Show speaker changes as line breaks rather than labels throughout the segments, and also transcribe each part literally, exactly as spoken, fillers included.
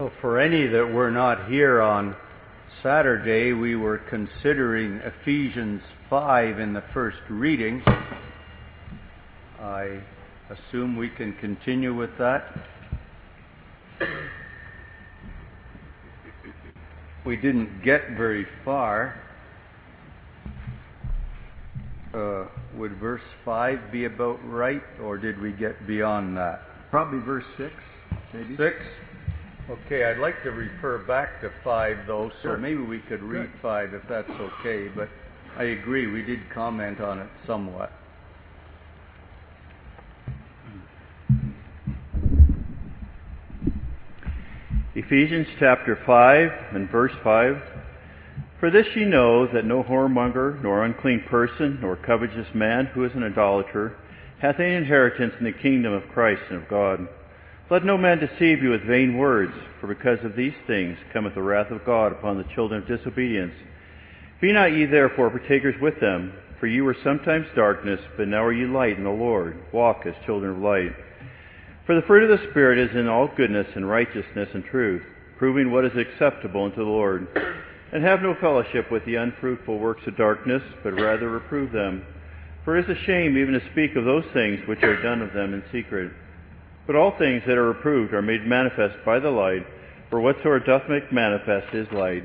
Well, for any that were not here on Saturday, we were considering Ephesians five in the first reading. I assume we can continue with that. We didn't get very far. Uh, would verse five be about right, or did we get beyond that?
Probably verse six, maybe.
Six? Okay, I'd like to refer back to five, though, so
Sure.
maybe we could read
Good.
five if that's okay, but I agree, we did comment on it somewhat.
Ephesians chapter five and verse five. For this ye know, that no whoremonger, nor unclean person, nor covetous man, who is an idolater, hath any inheritance in the kingdom of Christ and of God. Let no man deceive you with vain words, for because of these things cometh the wrath of God upon the children of disobedience. Be not ye therefore partakers with them, for ye were sometimes darkness, but now are ye light in the Lord. Walk as children of light. For the fruit of the Spirit is in all goodness and righteousness and truth, proving what is acceptable unto the Lord. And have no fellowship with the unfruitful works of darkness, but rather reprove them. For it is a shame even to speak of those things which are done of them in secret. But all things that are reproved are made manifest by the light, for whatsoever doth make manifest is light.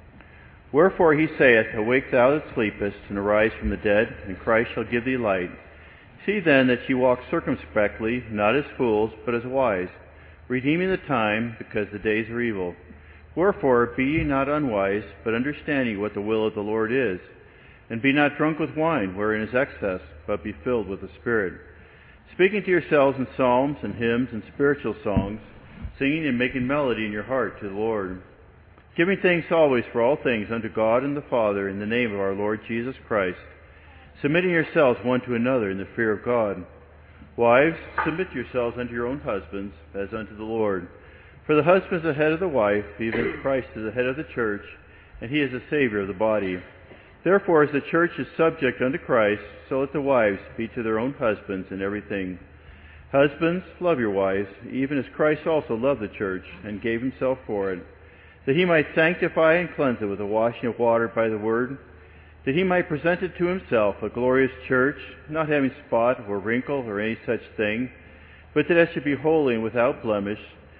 Wherefore he saith, Awake thou that sleepest, and arise from the dead, and Christ shall give thee light. See then that ye walk circumspectly, not as fools, but as wise, redeeming the time, because the days are evil. Wherefore be ye not unwise, but understanding what the will of the Lord is. And be not drunk with wine, wherein is excess, but be filled with the Spirit, speaking to yourselves in psalms and hymns and spiritual songs, singing and making melody in your heart to the Lord, giving thanks always for all things unto God and the Father in the name of our Lord Jesus Christ, submitting yourselves one to another in the fear of God. Wives, submit yourselves unto your own husbands, as unto the Lord. For the husband is the head of the wife, even as Christ is the head of the church, and he is the Savior of the body. Therefore, as the church is subject unto Christ, so let the wives be to their own husbands in everything. Husbands, love your wives, even as Christ also loved the church, and gave himself for it, that he might sanctify and cleanse it with the washing of water by the word, that he might present it to himself a glorious church, not having spot or wrinkle or any such thing, but that it should be holy and without blemish.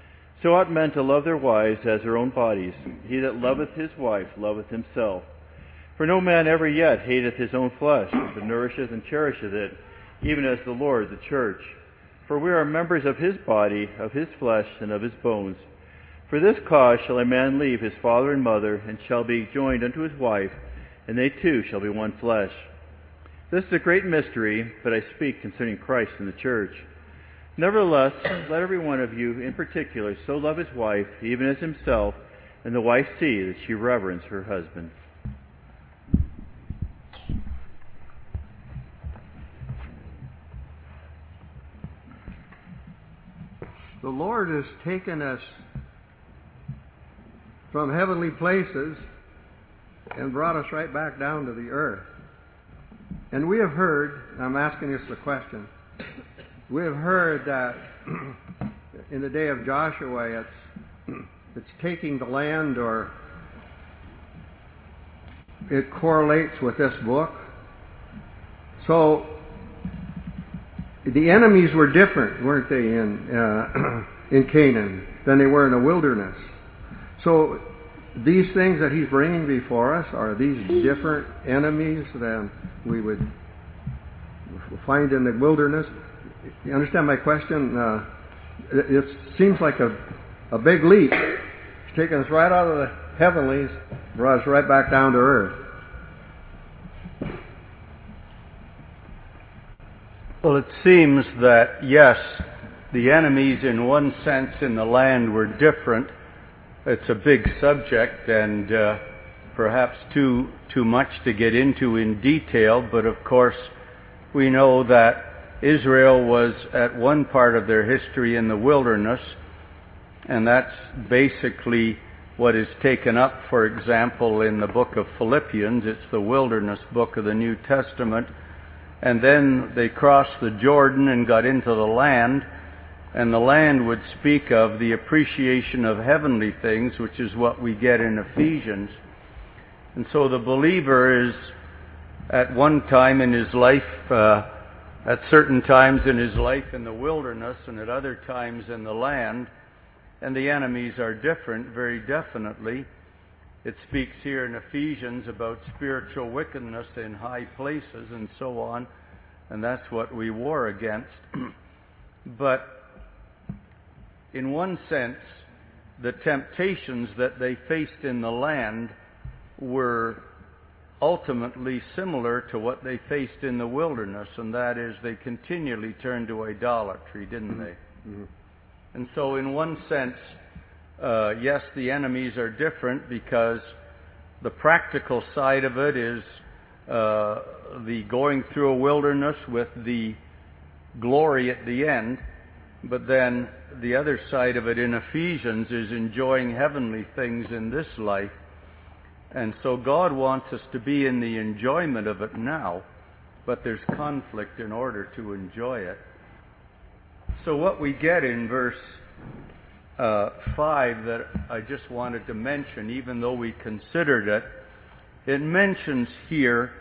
So ought men to love their wives as their own bodies. He that loveth his wife loveth himself. For no man ever yet hateth his own flesh, but nourisheth and cherisheth it, even as the Lord the church. For we are members of his body, of his flesh, and of his bones. For this cause shall a man leave his father and mother, and shall be joined unto his wife, and they two shall be one flesh. This is a great mystery, but I speak concerning Christ and the church. Nevertheless, let every one of you in particular so love his wife, even as himself, and the wife see that she reverence her husband.
The Lord has taken us from heavenly places and brought us right back down to the earth. And we have heard, I'm asking us the question, we have heard that in the day of Joshua it's, it's taking the land, or it correlates with this book. So the enemies were different, weren't they, in uh, in Canaan than they were in the wilderness. So these things that he's bringing before us, are these different enemies than we would find in the wilderness? You understand my question? Uh, it, it seems like a, a big leap. He's taken us right out of the heavenlies, brought us right back down to earth.
Well, it seems that, yes, the enemies in one sense in the land were different. It's a big subject and uh, perhaps too too much to get into in detail, but of course we know that Israel was at one part of their history in the wilderness, and that's basically what is taken up, for example, in the book of Philippians. It's the wilderness book of the New Testament. And then they crossed the Jordan and got into the land, and the land would speak of the appreciation of heavenly things, which is what we get in Ephesians. And so the believer is at one time in his life, uh, at certain times in his life in the wilderness, and at other times in the land, and the enemies are different, very definitely. It speaks here in Ephesians about spiritual wickedness in high places and so on, and that's what we war against. But in one sense, the temptations that they faced in the land were ultimately similar to what they faced in the wilderness, and that is they continually turned to idolatry, didn't they? Mm-hmm. And so in one sense, uh, yes, the enemies are different because the practical side of it is uh, the going through a wilderness with the glory at the end, but then the other side of it in Ephesians is enjoying heavenly things in this life. And so God wants us to be in the enjoyment of it now, but there's conflict in order to enjoy it. So what we get in verse uh, five that I just wanted to mention, even though we considered it, it mentions here,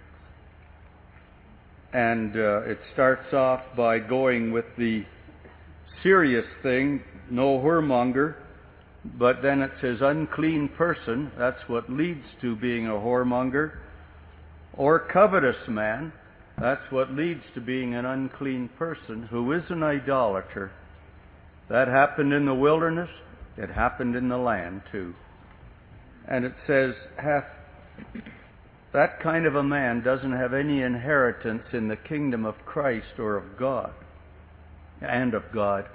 and uh, it starts off by going with the serious thing, no whoremonger, but then it says unclean person. That's what leads to being a whoremonger. Or covetous man. That's what leads to being an unclean person who is an idolater. That happened in the wilderness. It happened in the land too. And it says, hath that kind of a man doesn't have any inheritance in the kingdom of Christ or of God, and of God.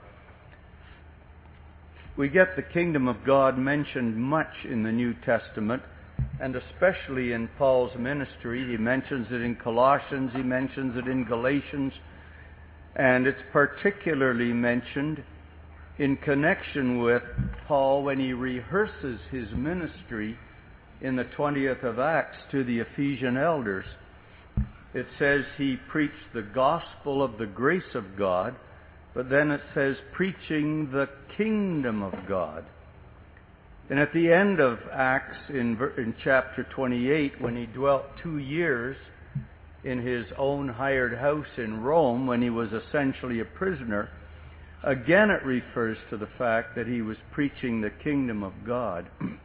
We get the kingdom of God mentioned much in the New Testament, and especially in Paul's ministry. He mentions it in Colossians, he mentions it in Galatians, and it's particularly mentioned in connection with Paul when he rehearses his ministry in the twentieth of Acts to the Ephesian elders. It says he preached the gospel of the grace of God, but then it says preaching the kingdom of God. And at the end of Acts, in, in chapter twenty-eight, when he dwelt two years in his own hired house in Rome, when he was essentially a prisoner, again it refers to the fact that he was preaching the kingdom of God.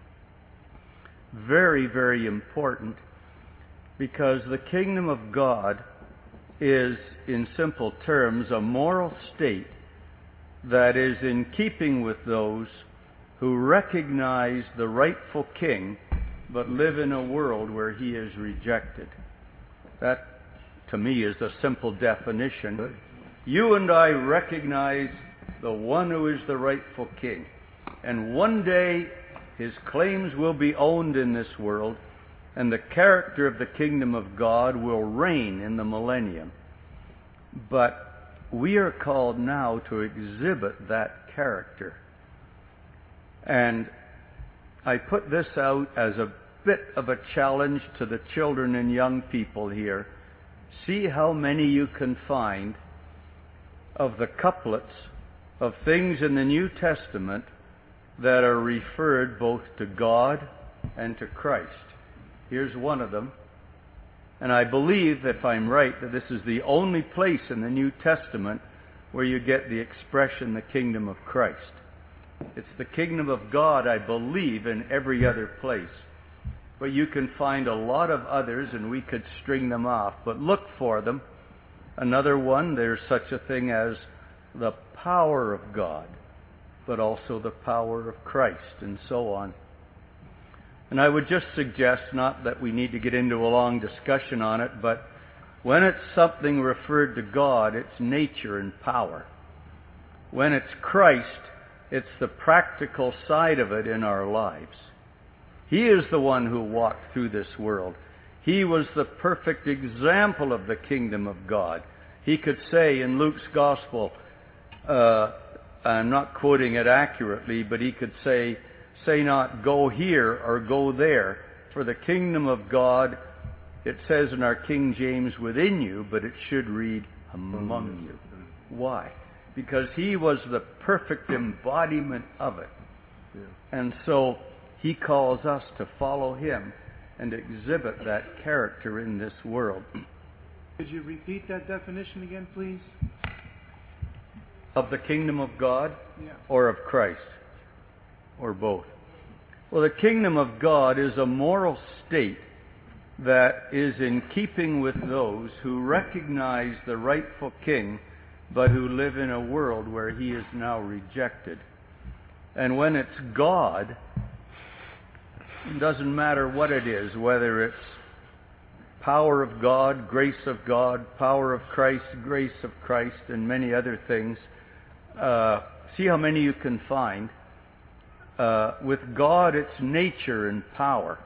Very, very important, because the kingdom of God is, in simple terms, a moral state that is in keeping with those who recognize the rightful king, but live in a world where he is rejected. That, to me, is a simple definition. You and I recognize the one who is the rightful king, and one day his claims will be owned in this world, and the character of the kingdom of God will reign in the millennium. But we are called now to exhibit that character. And I put this out as a bit of a challenge to the children and young people here. See how many you can find of the couplets of things in the New Testament that are referred both to God and to Christ. Here's one of them. And I believe, if I'm right, that this is the only place in the New Testament where you get the expression, the kingdom of Christ. It's the kingdom of God, I believe, in every other place. But you can find a lot of others, and we could string them off. But look for them. Another one, there's such a thing as the power of God, but also the power of Christ, and so on. And I would just suggest, not that we need to get into a long discussion on it, but when it's something referred to God, it's nature and power. When it's Christ, it's the practical side of it in our lives. He is the one who walked through this world. He was the perfect example of the kingdom of God. He could say in Luke's gospel, uh, I'm not quoting it accurately, but he could say, say not go here or go there, for the kingdom of God, it says in our King James, within you, but it should read among you. Why? because he was the perfect embodiment of it.
Yeah.
And so he calls us to follow him and exhibit that character in this world.
Could you repeat that definition again, please?
Of the kingdom of God
Yeah.
or of Christ? Or both? Well, the kingdom of God is a moral state that is in keeping with those who recognize the rightful king, but who live in a world where he is now rejected. And when it's God, it doesn't matter what it is, whether it's power of God, grace of God, power of Christ, grace of Christ, and many other things. Uh, see how many you can find. Uh, with God, it's nature and power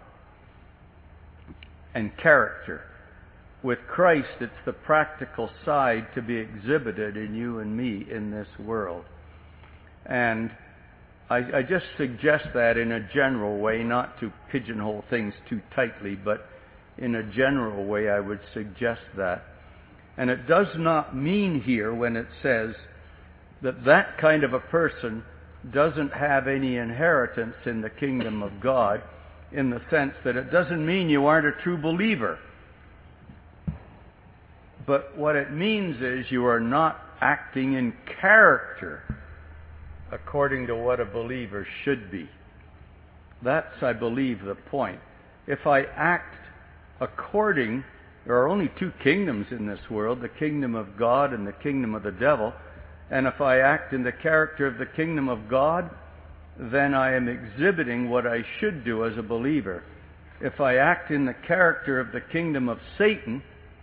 and character. With Christ, it's the practical side to be exhibited in you and me in this world. And I, I just suggest that in a general way, not to pigeonhole things too tightly, but in a general way I would suggest that. And it does not mean here when it says that that kind of a person doesn't have any inheritance in the kingdom of God, in the sense that it doesn't mean you aren't a true believer. But what it means is you are not acting in character according to what a believer should be. That's, I believe, the point. If I act according, there are only two kingdoms in this world, the kingdom of God and the kingdom of the devil. And if I act in the character of the kingdom of God, then I am exhibiting what I should do as a believer. If I act in the character of the kingdom of Satan,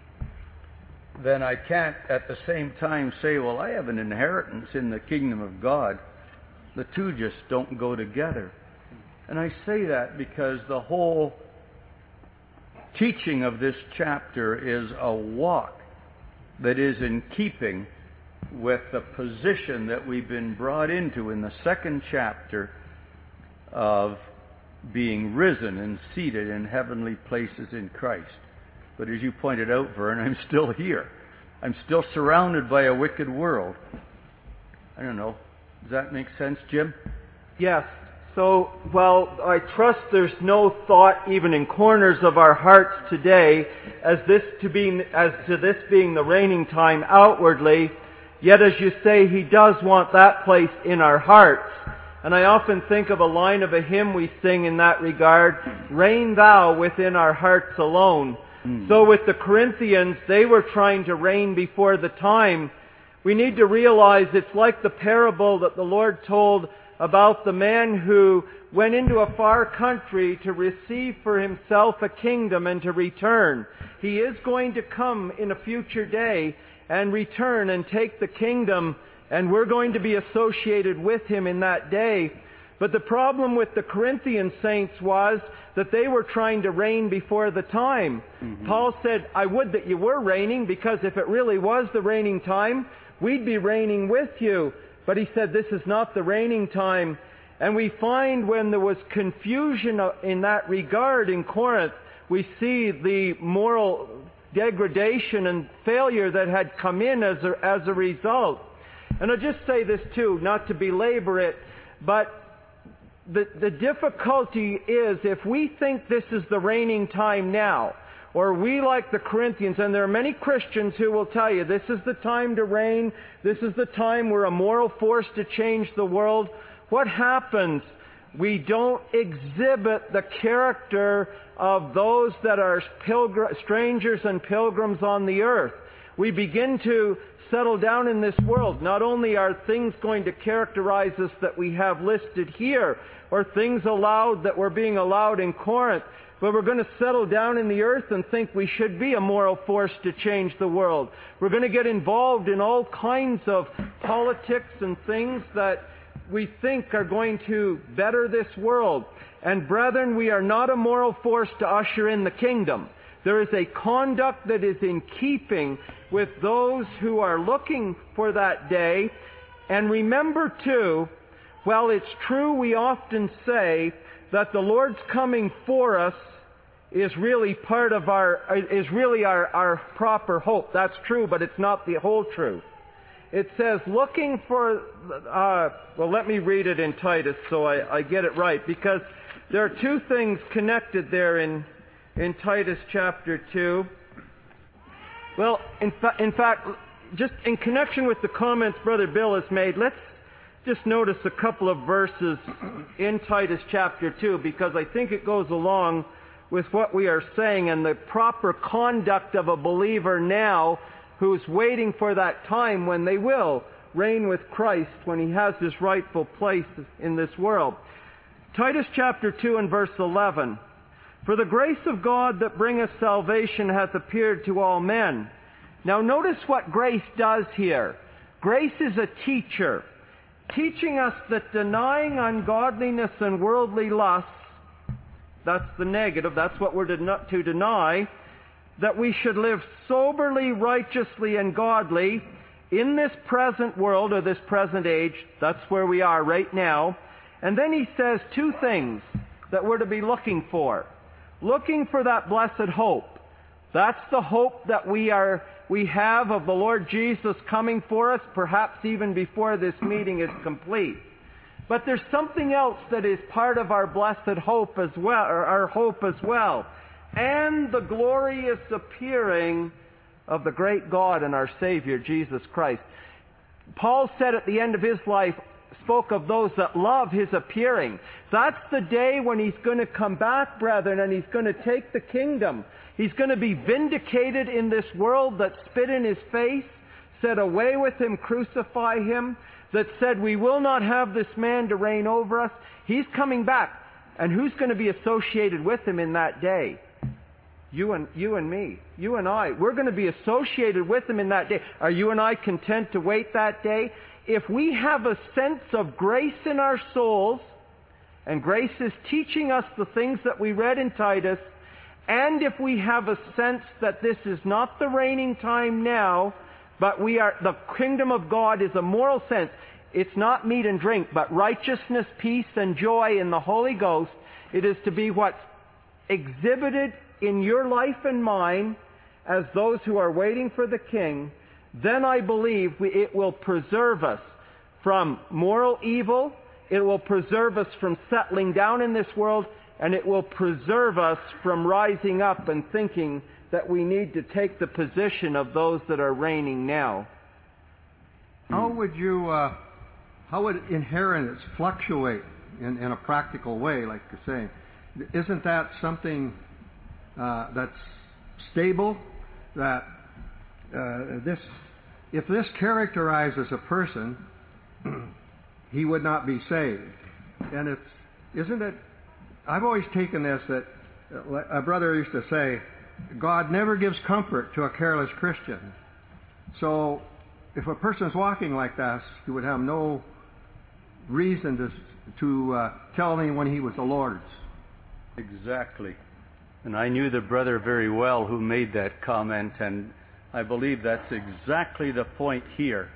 then I can't at the same time say, well, I have an inheritance in the kingdom of God. The two just don't go together. And I say that because the whole teaching of this chapter is a walk that is in keeping with the position that we've been brought into in the second chapter of being risen and seated in heavenly places in Christ. But as you pointed out, Vern, I'm still here. I'm still surrounded by a wicked world. I don't know. Does that make sense, Jim?
Yes. So, well, I trust there's no thought even in corners of our hearts today as this to be, as to this being the reigning time outwardly. Yet, as you say, He does want that place in our hearts. And I often think of a line of a hymn we sing in that regard, "Reign Thou within our hearts alone." Mm. So with the Corinthians, they were trying to reign before the time. We need to realize it's like the parable that the Lord told about the man who went into a far country to receive for himself a kingdom and to return. He is going to come in a future day and return and take the kingdom, and we're going to be associated with him in that day. But the problem with the Corinthian saints was that they were trying to reign before the time. Mm-hmm. Paul said, I would that you were reigning, because if it really was the reigning time, we'd be reigning with you. But he said, this is not the reigning time. And we find when there was confusion in that regard in Corinth, we see the moral degradation and failure that had come in as a, as a result. And I'll just say this too, not to belabor it, but the, the difficulty is if we think this is the reigning time now, or we like the Corinthians, and there are many Christians who will tell you this is the time to reign, this is the time we're a moral force to change the world. What happens? We don't exhibit the character of those that are pilgr- strangers and pilgrims on the earth. We begin to settle down in this world. Not only are things going to characterize us that we have listed here, or things allowed that were being allowed in Corinth, but we're going to settle down in the earth and think we should be a moral force to change the world. We're going to get involved in all kinds of politics and things that we think are going to better this world. And brethren, we are not a moral force to usher in the kingdom. There is a conduct that is in keeping with those who are looking for that day. And remember too, well, it's true we often say that the Lord's coming for us is really part of our, is really our, our proper hope. That's true, but it's not the whole truth. it says, looking for, uh, well, let me read it in Titus so I, I get it right, because there are two things connected there in, in Titus chapter two. Well, in, fa- in fact, just in connection with the comments Brother Bill has made, let's just notice a couple of verses in Titus chapter two, because I think it goes along with what we are saying and the proper conduct of a believer now who's waiting for that time when they will reign with Christ, when He has His rightful place in this world. Titus chapter two and verse eleven. For the grace of God that bringeth salvation hath appeared to all men. Now notice what grace does here. Grace is a teacher, teaching us that denying ungodliness and worldly lusts, that's the negative, that's what we're to deny, that we should live soberly, righteously, and godly in this present world, or this present age. That's where we are right now. And then he says two things that we're to be looking for. Looking for that blessed hope. That's the hope that we are, we have of the Lord Jesus coming for us, perhaps even before this meeting is complete. But there's something else that is part of our blessed hope as well, or our hope as well. And the glorious appearing of the great God and our Savior, Jesus Christ. Paul said at the end of his life, spoke of those that love His appearing. That's the day when He's going to come back, brethren, and He's going to take the kingdom. He's going to be vindicated in this world that spit in His face, said, away with Him, crucify Him, that said, we will not have this man to reign over us. He's coming back. And who's going to be associated with Him in that day? You and, you and me. You and I. We're going to be associated with Him in that day. Are you and I content to wait that day? If we have a sense of grace in our souls, and grace is teaching us the things that we read in Titus, and if we have a sense that this is not the reigning time now, but we are, the kingdom of God is a moral sense. It's not meat and drink, but righteousness, peace, and joy in the Holy Ghost. It is to be what's exhibited in your life and mine as those who are waiting for the King. Then I believe we, it will preserve us from moral evil. It will preserve us from settling down in this world. And it will preserve us from rising up and thinking that we need to take the position of those that are reigning now.
How would you, uh, how would inheritance fluctuate in, in a practical way, like you're saying? Isn't that something uh, that's stable? That uh, this, if this characterizes a person, he would not be saved. And it's, isn't it? I've always taken this that a brother used to say, God never gives comfort to a careless Christian. So if a person is walking like that, he would have no reason to to uh, tell anyone he was the Lord's.
Exactly. And I knew the brother very well who made that comment, and I believe that's exactly the point here.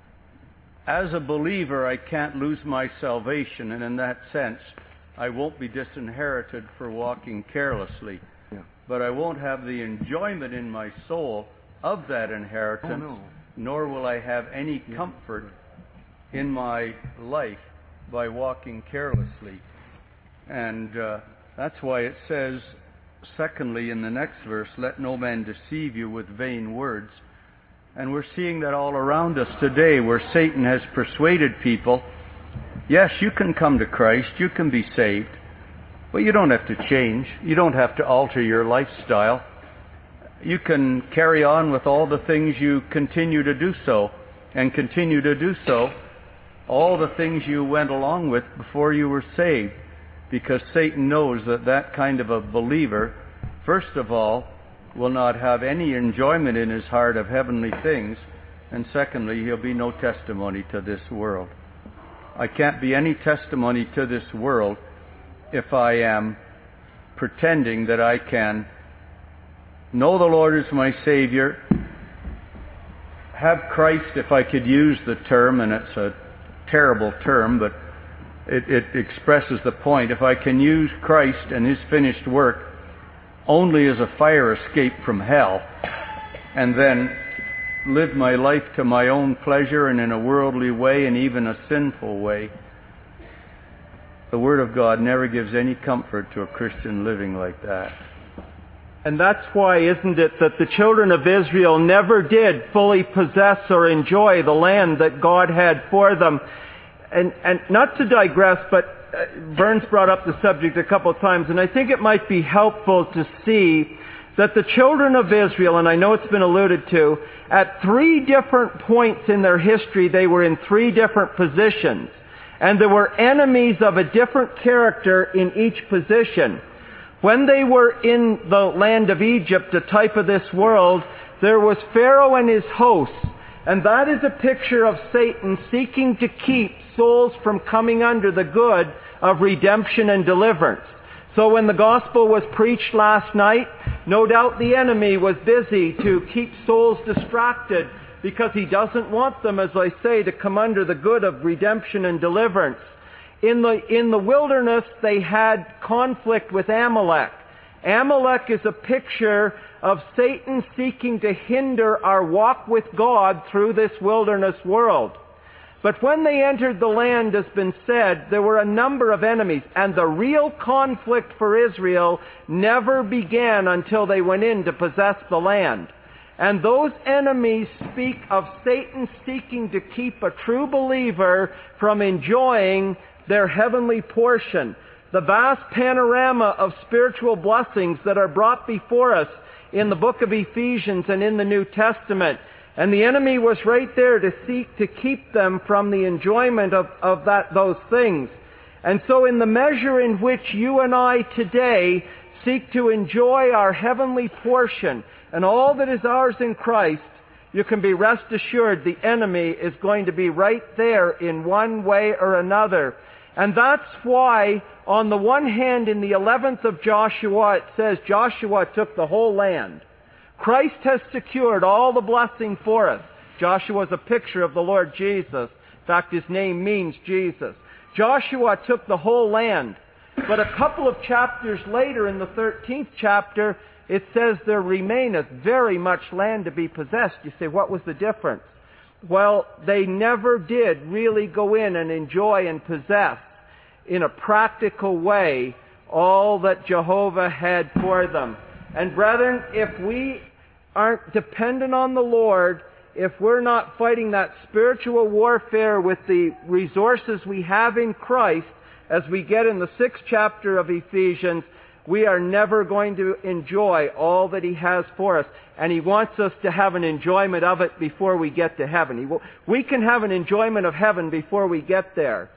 As a believer, I can't lose my salvation, and in that sense, I won't be disinherited for walking carelessly.
Yeah.
But I won't have the enjoyment in my soul of that inheritance,
oh, no.
nor will I have any
Yeah.
comfort in my life by walking carelessly. And uh, that's why it says, secondly, in the next verse, let no man deceive you with vain words. And we're seeing that all around us today, where Satan has persuaded people, yes, you can come to Christ, you can be saved, but you don't have to change. You don't have to alter your lifestyle. You can carry on with all the things you continue to do so, and continue to do so, all the things you went along with before you were saved, because Satan knows that that kind of a believer, first of all, will not have any enjoyment in his heart of heavenly things, and secondly, he'll be no testimony to this world. I can't be any testimony to this world if I am pretending that I can know the Lord as my Savior, have Christ, if I could use the term, and it's a terrible term, but it, it expresses the point. If I can use Christ and His finished work only as a fire escape from hell, and then lived my life to my own pleasure and in a worldly way and even a sinful way, the Word of God never gives any comfort to a Christian living like that.
And that's why, isn't it, that the children of Israel never did fully possess or enjoy the land that God had for them. And, and not to digress, but uh, Vern's brought up the subject a couple of times, and I think it might be helpful to see that the children of Israel, and I know it's been alluded to, at three different points in their history, they were in three different positions. And there were enemies of a different character in each position. When they were in the land of Egypt, a type of this world, there was Pharaoh and his hosts. And that is a picture of Satan seeking to keep souls from coming under the good of redemption and deliverance. So when the gospel was preached last night, no doubt the enemy was busy to keep souls distracted because he doesn't want them, as I say, to come under the good of redemption and deliverance. In the, in the wilderness, they had conflict with Amalek. Amalek is a picture of Satan seeking to hinder our walk with God through this wilderness world. But when they entered the land, as been said, there were a number of enemies, and the real conflict for Israel never began until they went in to possess the land. And those enemies speak of Satan seeking to keep a true believer from enjoying their heavenly portion. The vast panorama of spiritual blessings that are brought before us in the book of Ephesians and in the New Testament. And the enemy was right there to seek to keep them from the enjoyment of, of that, those things. And so in the measure in which you and I today seek to enjoy our heavenly portion and all that is ours in Christ, you can be rest assured the enemy is going to be right there in one way or another. And that's why, on the one hand, in the eleventh of Joshua, it says Joshua took the whole land. Christ has secured all the blessing for us. Joshua is a picture of the Lord Jesus. In fact, his name means Jesus. Joshua took the whole land. But a couple of chapters later, in the thirteenth chapter, it says there remaineth very much land to be possessed. You say, what was the difference? Well, they never did really go in and enjoy and possess in a practical way all that Jehovah had for them. And brethren, if we aren't dependent on the Lord, if we're not fighting that spiritual warfare with the resources we have in Christ, as we get in the sixth chapter of Ephesians, we are never going to enjoy all that He has for us. And He wants us to have an enjoyment of it before we get to heaven. He will, we can have an enjoyment of heaven before we get there.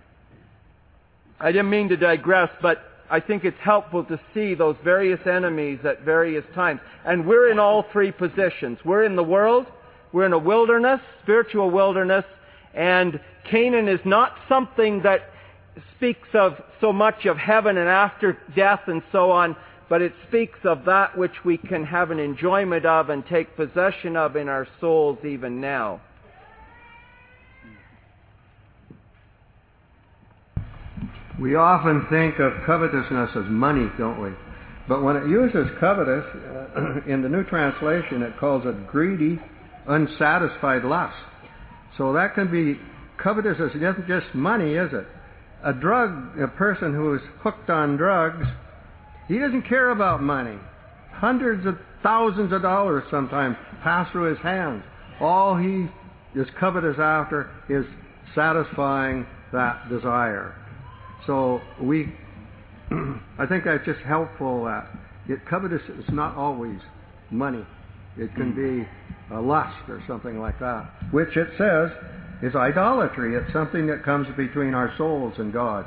I didn't mean to digress, but I think it's helpful to see those various enemies at various times. And we're in all three positions. We're in the world, we're in a wilderness, spiritual wilderness, and Canaan is not something that speaks of so much of heaven and after death and so on, but it speaks of that which we can have an enjoyment of and take possession of in our souls even now.
We often think of covetousness as money, don't we? But when it uses covetous, uh, in the New Translation, it calls it greedy, unsatisfied lust. So that can be, covetousness isn't just money, is it? A drug, a person who is hooked on drugs, he doesn't care about money. Hundreds of thousands of dollars sometimes pass through his hands. All he is covetous after is satisfying that desire. So we, I think that's just helpful. That it, covetous is not always money. It can be a lust or something like that, which it says is idolatry. It's something that comes between our souls and God.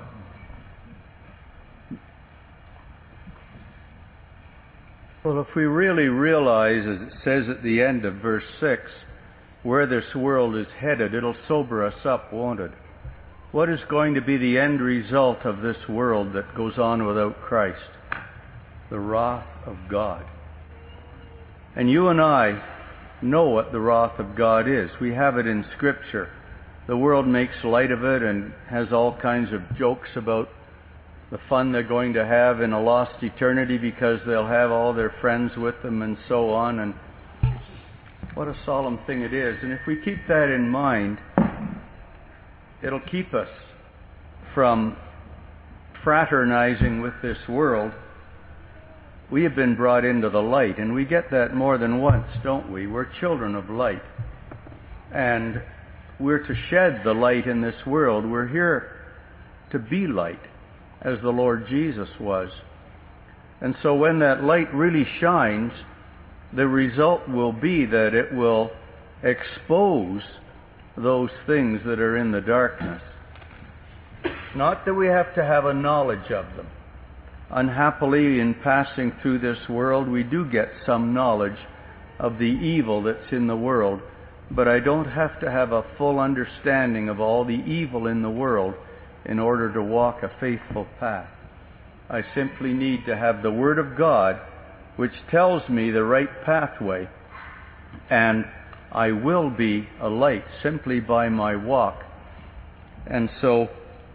Well, if we really realize, as it says at the end of verse six, where this world is headed, it'll sober us up, won't it? What is going to be the end result of this world that goes on without Christ? The wrath of God. And you and I know what the wrath of God is. We have it in Scripture. The world makes light of it and has all kinds of jokes about the fun they're going to have in a lost eternity because they'll have all their friends with them and so on. And What a solemn thing it is. And if we keep that in mind, it'll keep us from fraternizing with this world. We have been brought into the light, and we get that more than once, don't we? We're children of light. And we're to shed the light in this world. We're here to be light, as the Lord Jesus was. And so when that light really shines, the result will be that it will expose those things that are in the darkness. Not that we have to have a knowledge of them. Unhappily, in passing through this world, we do get some knowledge of the evil that's in the world, but I don't have to have a full understanding of all the evil in the world in order to walk a faithful path. I simply need to have the Word of God, which tells me the right pathway, and I will be a light simply by my walk. And so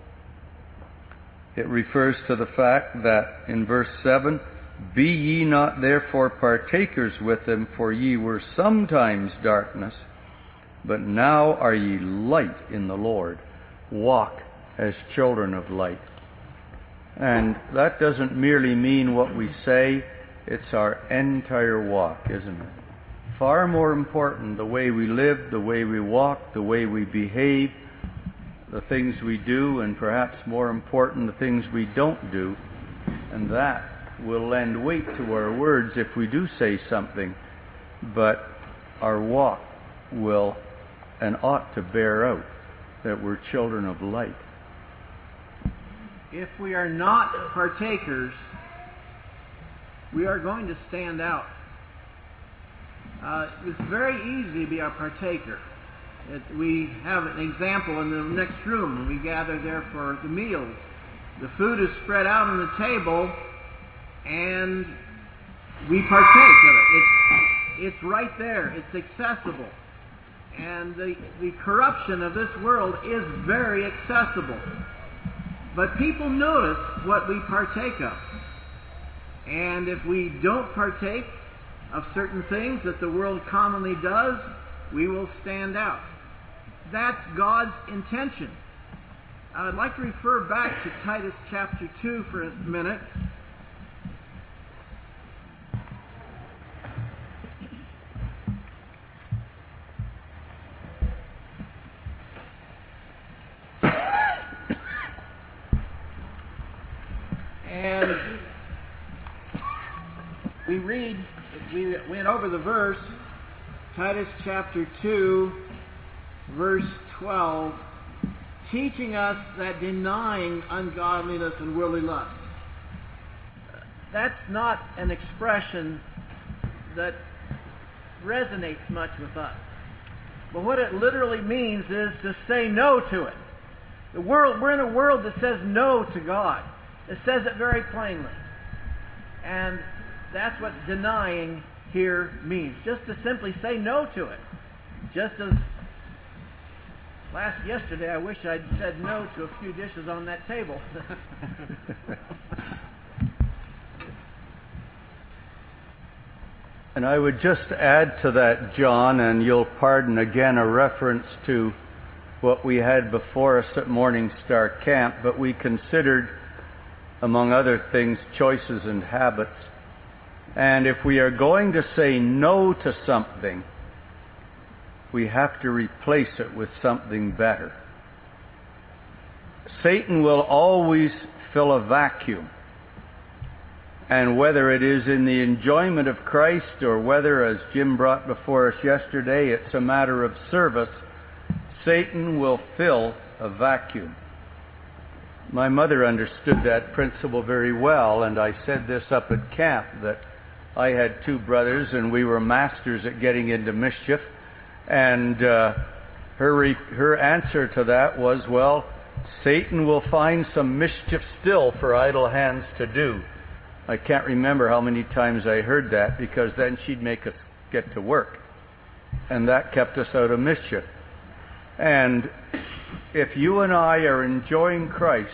it refers to the fact that in verse seven, "Be ye not therefore partakers with them, for ye were sometimes darkness, but now are ye light in the Lord. Walk as children of light." And that doesn't merely mean what we say, it's our entire walk, isn't it? Far more important the way we live, the way we walk, the way we behave, the things we do, and perhaps more important, the things we don't do. And that will lend weight to our words if we do say something, but our walk will and ought to bear out that we're children of light.
If we are not partakers, we are going to stand out. Uh, it's very easy to be a partaker. It, we have an example in the next room when we gather there for the meals. The food is spread out on the table, and we partake of it. It's, it's right there. It's accessible. And the, the corruption of this world is very accessible. But people notice what we partake of. And if we don't partake of certain things that the world commonly does, we will stand out. That's God's intention. I'd like to refer back to Titus chapter two for a minute. And we read, we went over the verse, Titus chapter two, verse twelve, teaching us that denying ungodliness and worldly lust. That's not an expression that resonates much with us. But what it literally means is to say no to it. The world, we're in a world that says no to God. It says it very plainly. And that's what denying here means. Just to simply say no to it. Just as last yesterday I wish I'd said no to a few dishes on that table.
And I would just add to that, John, and you'll pardon again a reference to what we had before us at Morning Star Camp, but we considered, among other things, choices and habits. And if we are going to say no to something, we have to replace it with something better. Satan will always fill a vacuum. And whether it is in the enjoyment of Christ or whether, as Jim brought before us yesterday, it's a matter of service, Satan will fill a vacuum. My mother understood that principle very well, and I said this up at camp, that I had two brothers and we were masters at getting into mischief. And uh, her re- her answer to that was, well, Satan will find some mischief still for idle hands to do. I can't remember how many times I heard that, because then she'd make us get to work. And that kept us out of mischief. And if you and I are enjoying Christ,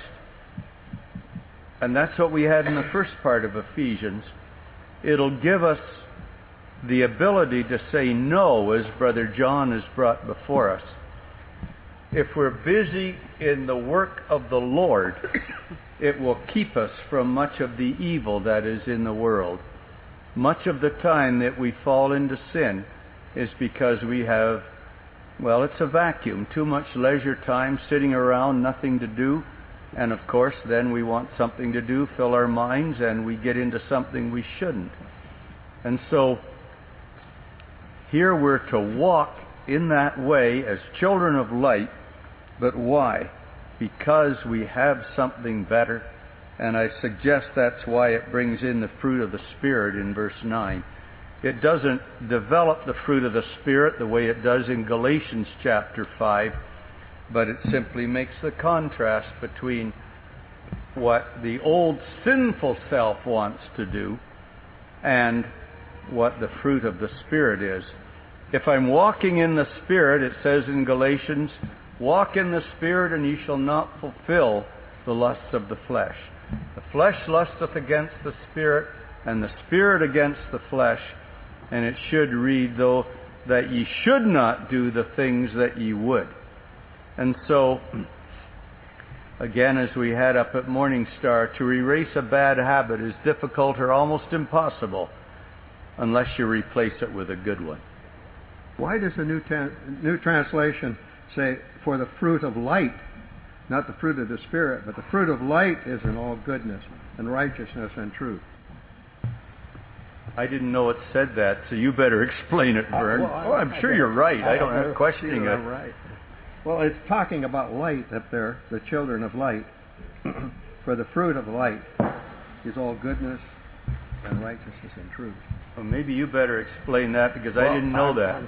and that's what we had in the first part of Ephesians, it'll give us the ability to say no, as Brother John has brought before us. If we're busy in the work of the Lord, it will keep us from much of the evil that is in the world. Much of the time that we fall into sin is because we have, well, it's a vacuum, too much leisure time sitting around, nothing to do. And of course, then we want something to do, fill our minds, and we get into something we shouldn't. And so, here we're to walk in that way as children of light. But why? Because we have something better. And I suggest that's why it brings in the fruit of the Spirit in verse nine. It doesn't develop the fruit of the Spirit the way it does in Galatians chapter five, but it simply makes the contrast between what the old sinful self wants to do and what the fruit of the Spirit is. If I'm walking in the Spirit, it says in Galatians, walk in the Spirit and ye shall not fulfill the lusts of the flesh. The flesh lusteth against the Spirit, and the Spirit against the flesh. And it should read, though, that ye should not do the things that ye would. And so, again, as we had up at Morning Star, to erase a bad habit is difficult or almost impossible unless you replace it with a good one.
Why does the New, Ten- New Translation say, for the fruit of light, not the fruit of the Spirit, but the fruit of light is in all goodness and righteousness and truth?
I didn't know it said that, so you better explain it, Vern.
Uh, well,
oh, I'm
I,
sure
I
you're right. I,
I
don't have questioning it.
I'm right. Well, it's talking about light up there, the children of light. For the fruit of light is all goodness and righteousness and truth.
Well, maybe you better explain that, because
well,
I didn't know that.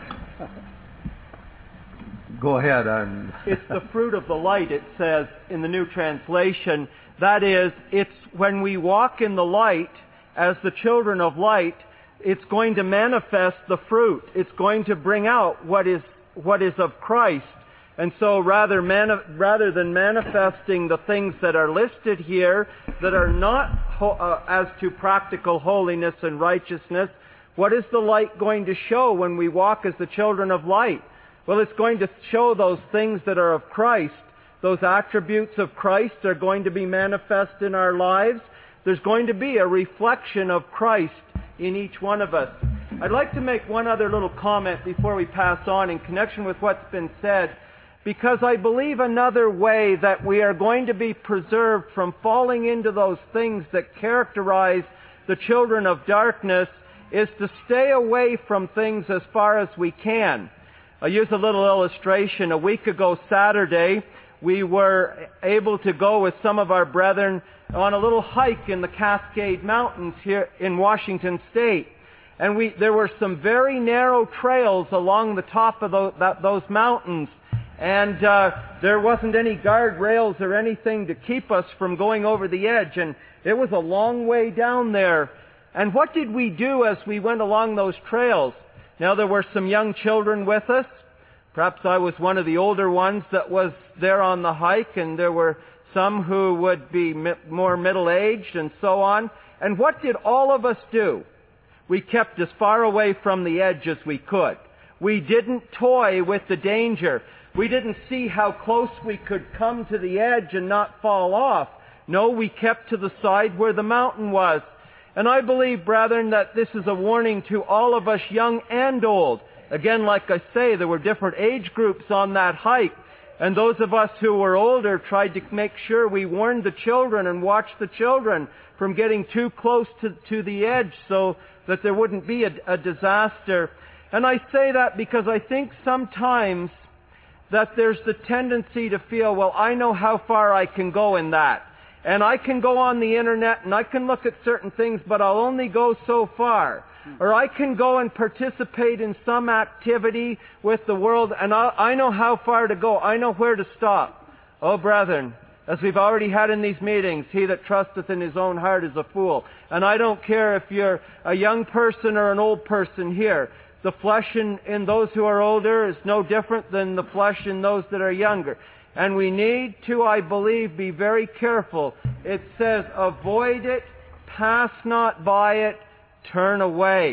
Go ahead. I'm
It's the fruit of the light, it says in the New Translation. That is, it's when we walk in the light as the children of light, it's going to manifest the fruit. It's going to bring out what is what is of Christ. And so rather, mani- rather than manifesting the things that are listed here that are not ho- uh, as to practical holiness and righteousness, what is the light going to show when we walk as the children of light? Well, it's going to show those things that are of Christ. Those attributes of Christ are going to be manifest in our lives. There's going to be a reflection of Christ in each one of us. I'd like to make one other little comment before we pass on in connection with what's been said, because I believe another way that we are going to be preserved from falling into those things that characterize the children of darkness is to stay away from things as far as we can. I'll use a little illustration. A week ago Saturday, we were able to go with some of our brethren on a little hike in the Cascade Mountains here in Washington State. And we, there were some very narrow trails along the top of those, that, those mountains. And uh, there wasn't any guardrails or anything to keep us from going over the edge. And it was a long way down there. And what did we do as we went along those trails? Now, there were some young children with us. Perhaps I was one of the older ones that was there on the hike, and there were some who would be mi- more middle-aged and so on. And what did all of us do? We kept as far away from the edge as we could. We didn't toy with the danger. We didn't see how close we could come to the edge and not fall off. No, we kept to the side where the mountain was. And I believe, brethren, that this is a warning to all of us, young and old. Again, like I say, there were different age groups on that hike. And those of us who were older tried to make sure we warned the children and watched the children from getting too close to, to the edge so that there wouldn't be a, a disaster. And I say that because I think sometimes that there's the tendency to feel, well, I know how far I can go in that. And I can go on the internet and I can look at certain things, but I'll only go so far. Or I can go and participate in some activity with the world, and I, I know how far to go. I know where to stop. Oh, brethren, as we've already had in these meetings, he that trusteth in his own heart is a fool. And I don't care if you're a young person or an old person here. The flesh in, in those who are older is no different than the flesh in those that are younger. And we need to, I believe, be very careful. It says, avoid it, pass not by it, turn away.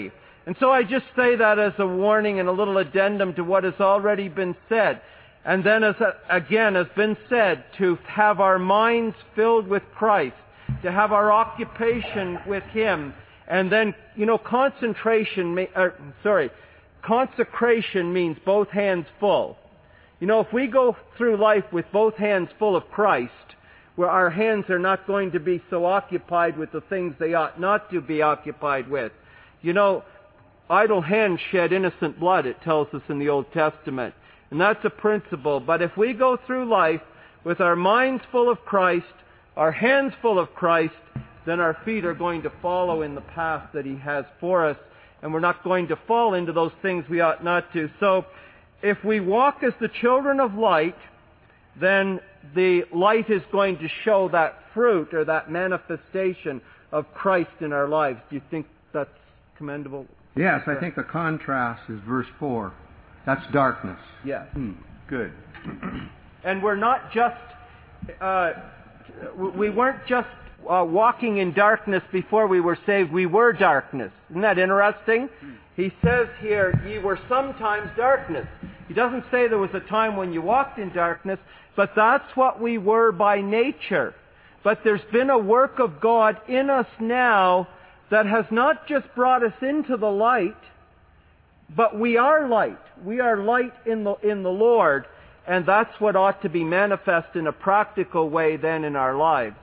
And so I just say that as a warning and a little addendum to what has already been said. And then as a, again has been said, to have our minds filled with Christ, to have our occupation with Him, and then, you know, concentration, uh, sorry, consecration means both hands full. You know, if we go through life with both hands full of Christ, where our hands are not going to be so occupied with the things they ought not to be occupied with. You know, idle hands shed innocent blood, it tells us in the Old Testament. And that's a principle. But if we go through life with our minds full of Christ, our hands full of Christ, then our feet are going to follow in the path that He has for us. And we're not going to fall into those things we ought not to. So, if we walk as the children of light, then the light is going to show that fruit or that manifestation of Christ in our lives. Do you think that's commendable?
Yes, I think the contrast is verse four. That's darkness.
Yes.
Hmm, good.
And we're not just, uh, we weren't just uh, walking in darkness before we were saved. We were darkness. Isn't that interesting? He says here, ye were sometimes darkness. He doesn't say there was a time when you walked in darkness, but that's what we were by nature. But there's been a work of God in us now that has not just brought us into the light, but we are light. We are light in the, in the Lord, and that's what ought to be manifest in a practical way then in our lives.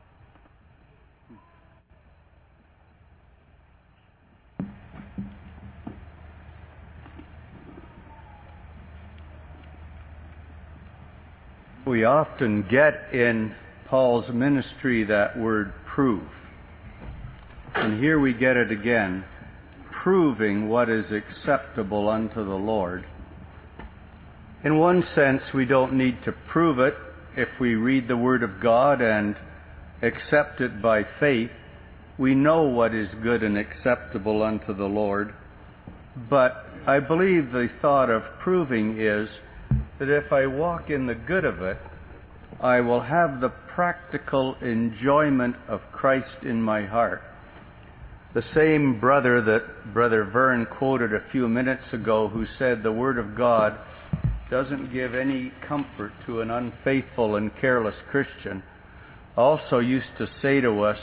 We often get in Paul's ministry that word prove. And here we get it again, proving what is acceptable unto the Lord. In one sense, we don't need to prove it if we read the Word of God and accept it by faith. We know what is good and acceptable unto the Lord. But I believe the thought of proving is that if I walk in the good of it, I will have the practical enjoyment of Christ in my heart. The same brother that Brother Vern quoted a few minutes ago, who said the Word of God doesn't give any comfort to an unfaithful and careless Christian, also used to say to us,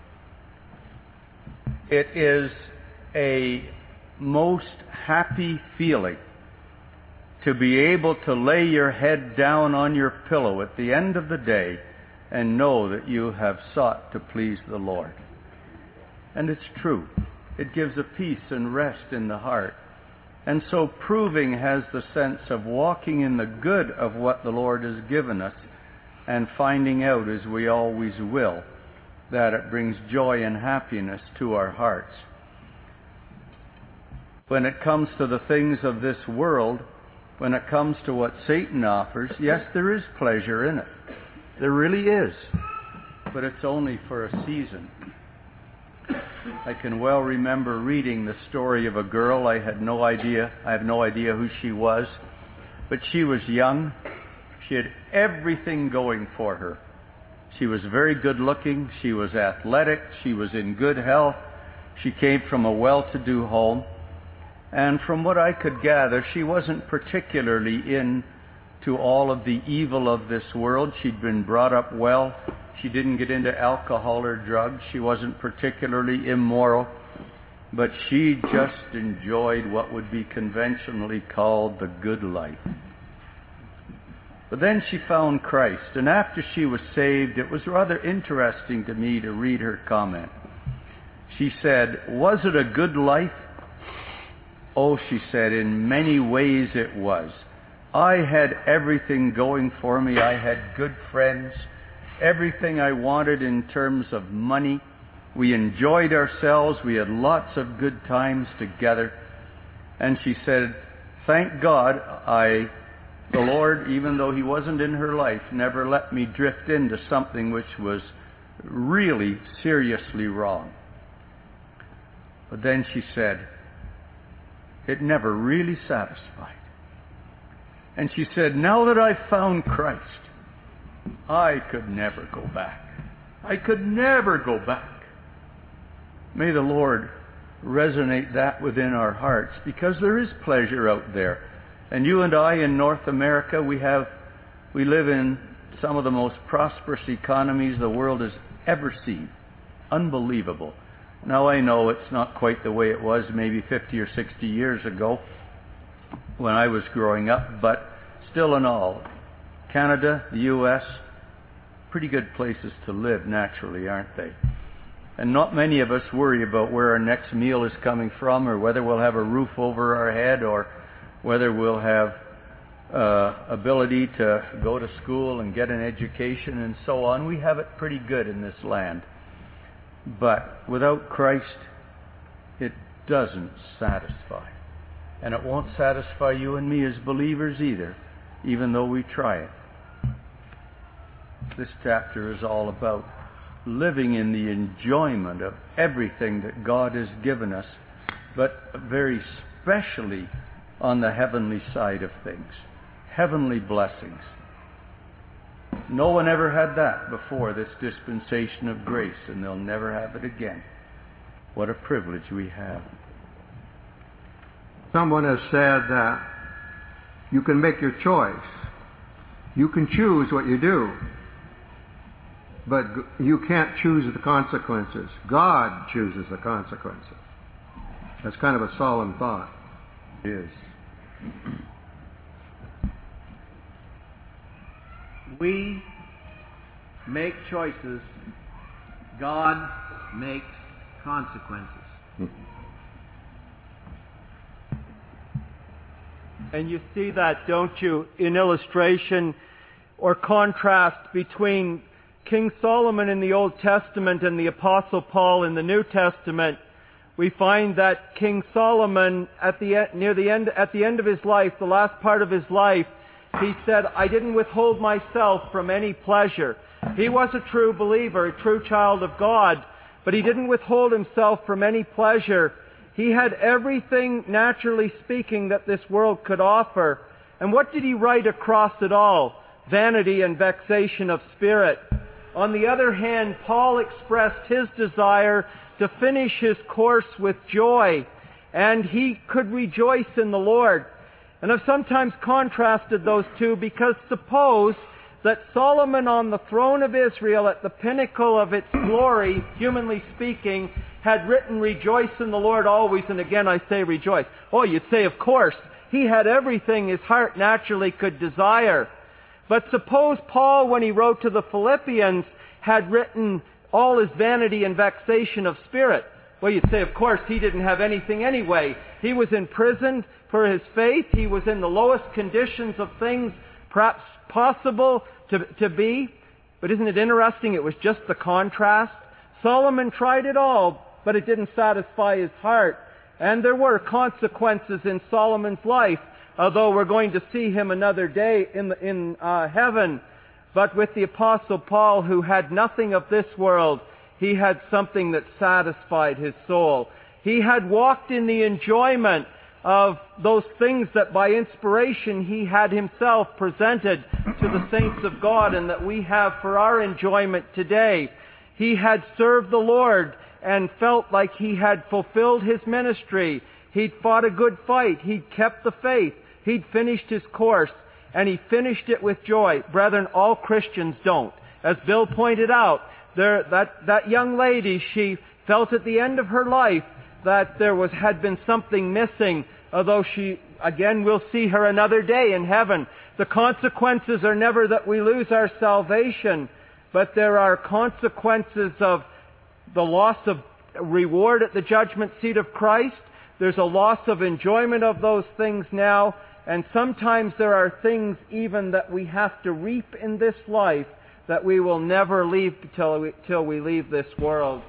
it is a most happy feeling to be able to lay your head down on your pillow at the end of the day and know that you have sought to please the Lord. And it's true. It gives a peace and rest in the heart. And so proving has the sense of walking in the good of what the Lord has given us and finding out, as we always will, that it brings joy and happiness to our hearts. When it comes to the things of this world, when it comes to what Satan offers, yes, there is pleasure in it. There really is. But it's only for a season. I can well remember reading the story of a girl. I had no idea, I have no idea who she was, but she was young. She had everything going for her. She was very good looking. She was athletic. She was in good health. She came from a well-to-do home. And from what I could gather, she wasn't particularly into all of the evil of this world. She'd been brought up well. She didn't get into alcohol or drugs. She wasn't particularly immoral. But she just enjoyed what would be conventionally called the good life. But then she found Christ. And after she was saved, it was rather interesting to me to read her comment. She said, "Was it a good life?" Oh, she said, in many ways it was. I had everything going for me. I had good friends, everything I wanted in terms of money. We enjoyed ourselves. We had lots of good times together. And she said, thank God, I, the Lord, even though He wasn't in her life, never let me drift into something which was really seriously wrong. But then she said, it never really satisfied. And she said, now that I've found Christ, I could never go back. I could never go back. May the Lord resonate that within our hearts, because there is pleasure out there. And you and I in North America, we have, we live in some of the most prosperous economies the world has ever seen. Unbelievable. Now I know it's not quite the way it was maybe fifty or sixty years ago when I was growing up, but still in all, Canada, the U S, pretty good places to live naturally, aren't they? And not many of us worry about where our next meal is coming from, or whether we'll have a roof over our head, or whether we'll have uh, ability to go to school and get an education and so on. We have it pretty good in this land. But without Christ, it doesn't satisfy. And it won't satisfy you and me as believers either, even though we try it. This chapter is all about living in the enjoyment of everything that God has given us, but very specially on the heavenly side of things. Heavenly blessings. No one ever had that before this dispensation of grace, and they'll never have it again. What a privilege we have.
Someone has said that you can make your choice. You can choose what you do, but you can't choose the consequences. God chooses the consequences. That's kind of a solemn thought.
It is.
We make choices. God makes consequences.
And you see that, don't you, in illustration or contrast between King Solomon in the Old Testament and the Apostle Paul in the New Testament. We find that King Solomon, at the near the end, at the end of his life, the last part of his life, he said, I didn't withhold myself from any pleasure. He was a true believer, a true child of God, but he didn't withhold himself from any pleasure. He had everything, naturally speaking, that this world could offer. And what did he write across it all? Vanity and vexation of spirit. On the other hand, Paul expressed his desire to finish his course with joy, and he could rejoice in the Lord. And I've sometimes contrasted those two, because suppose that Solomon on the throne of Israel at the pinnacle of its glory, humanly speaking, had written, rejoice in the Lord always, and again I say rejoice. Oh, you'd say, of course, he had everything his heart naturally could desire. But suppose Paul, when he wrote to the Philippians, had written all his vanity and vexation of spirit. Well, you'd say, of course, he didn't have anything anyway. He was imprisoned for his faith. He was in the lowest conditions of things perhaps possible to, to be. But isn't it interesting? It was just the contrast. Solomon tried it all, but it didn't satisfy his heart. And there were consequences in Solomon's life, although we're going to see him another day in, the, in uh, heaven. But with the Apostle Paul, who had nothing of this world, he had something that satisfied his soul. He had walked in the enjoyment of those things that by inspiration he had himself presented to the saints of God and that we have for our enjoyment today. He had served the Lord and felt like he had fulfilled his ministry. He'd fought a good fight. He'd kept the faith. He'd finished his course, and he finished it with joy. Brethren, all Christians don't. As Bill pointed out, there, that, that young lady, she felt at the end of her life that there was, had been something missing, although she, again, we'll see her another day in heaven. The consequences are never that we lose our salvation, but there are consequences of the loss of reward at the judgment seat of Christ. There's a loss of enjoyment of those things now, and sometimes there are things even that we have to reap in this life that we will never leave till we, till we leave this world.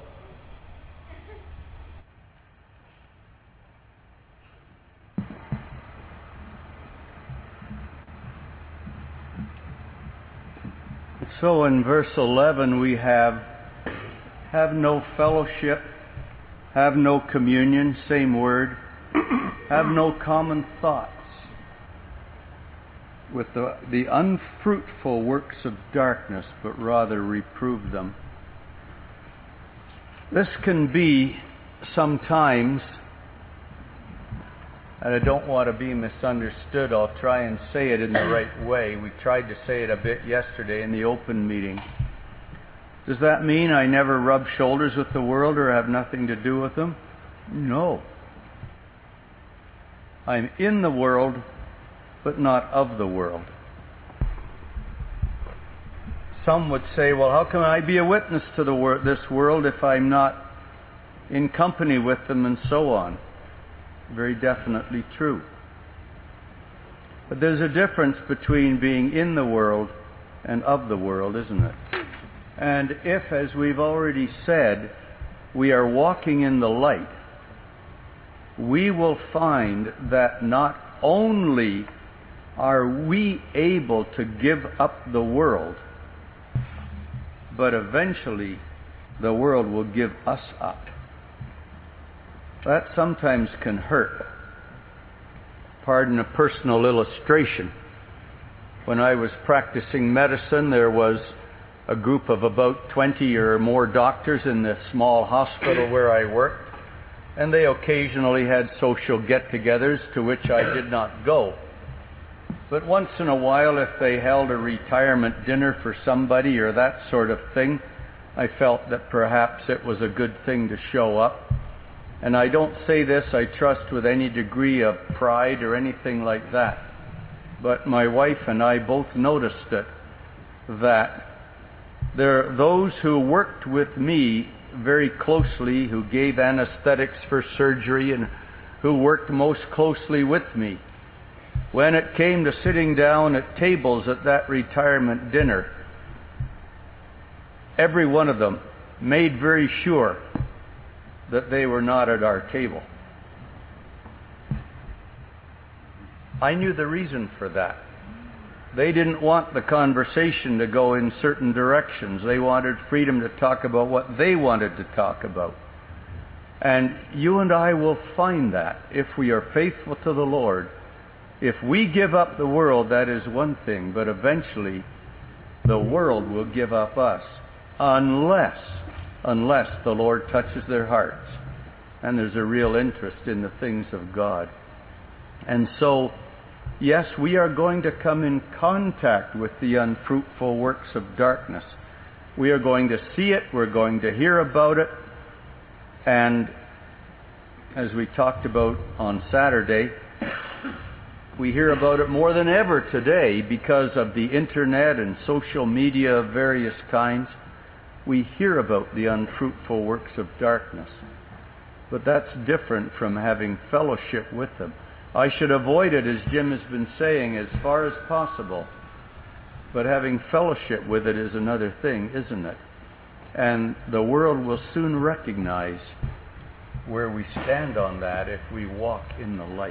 So in verse eleven we have, have no fellowship, have no communion, same word, have no common thoughts with the, the unfruitful works of darkness, but rather reprove them. This can be sometimes, and I don't want to be misunderstood, I'll try and say it in the right way. We tried to say it a bit yesterday in the open meeting. Does that mean I never rub shoulders with the world or have nothing to do with them? No. I'm in the world, but not of the world. Some would say, well, how can I be a witness to the wor- this world if I'm not in company with them and so on? Very definitely true. But there's a difference between being in the world and of the world, isn't it? And if, as we've already said, we are walking in the light, we will find that not only are we able to give up the world, but eventually the world will give us up. That sometimes can hurt. Pardon a personal illustration. When I was practicing medicine, there was a group of about twenty or more doctors in the small hospital where I worked, and they occasionally had social get-togethers to which I did not go. But once in a while, if they held a retirement dinner for somebody or that sort of thing, I felt that perhaps it was a good thing to show up. And I don't say this, I trust, with any degree of pride or anything like that. But my wife and I both noticed it, that there are those who worked with me very closely, who gave anesthetics for surgery and who worked most closely with me. When it came to sitting down at tables at that retirement dinner, every one of them made very sure that they were not at our table. I knew the reason for that. They didn't want the conversation to go in certain directions. They wanted freedom to talk about what they wanted to talk about. And you and I will find that if we are faithful to the Lord. If we give up the world, that is one thing, but eventually the world will give up us, unless, unless the Lord touches their hearts and there's a real interest in the things of God. And so, yes, we are going to come in contact with the unfruitful works of darkness. We are going to see it, we're going to hear about it, and as we talked about on Saturday, we hear about it more than ever today because of the internet and social media of various kinds. We hear about the unfruitful works of darkness. But that's different from having fellowship with them. I should avoid it, as Jim has been saying, as far as possible. But having fellowship with it is another thing, isn't it? And the world will soon recognize where we stand on that if we walk in the light.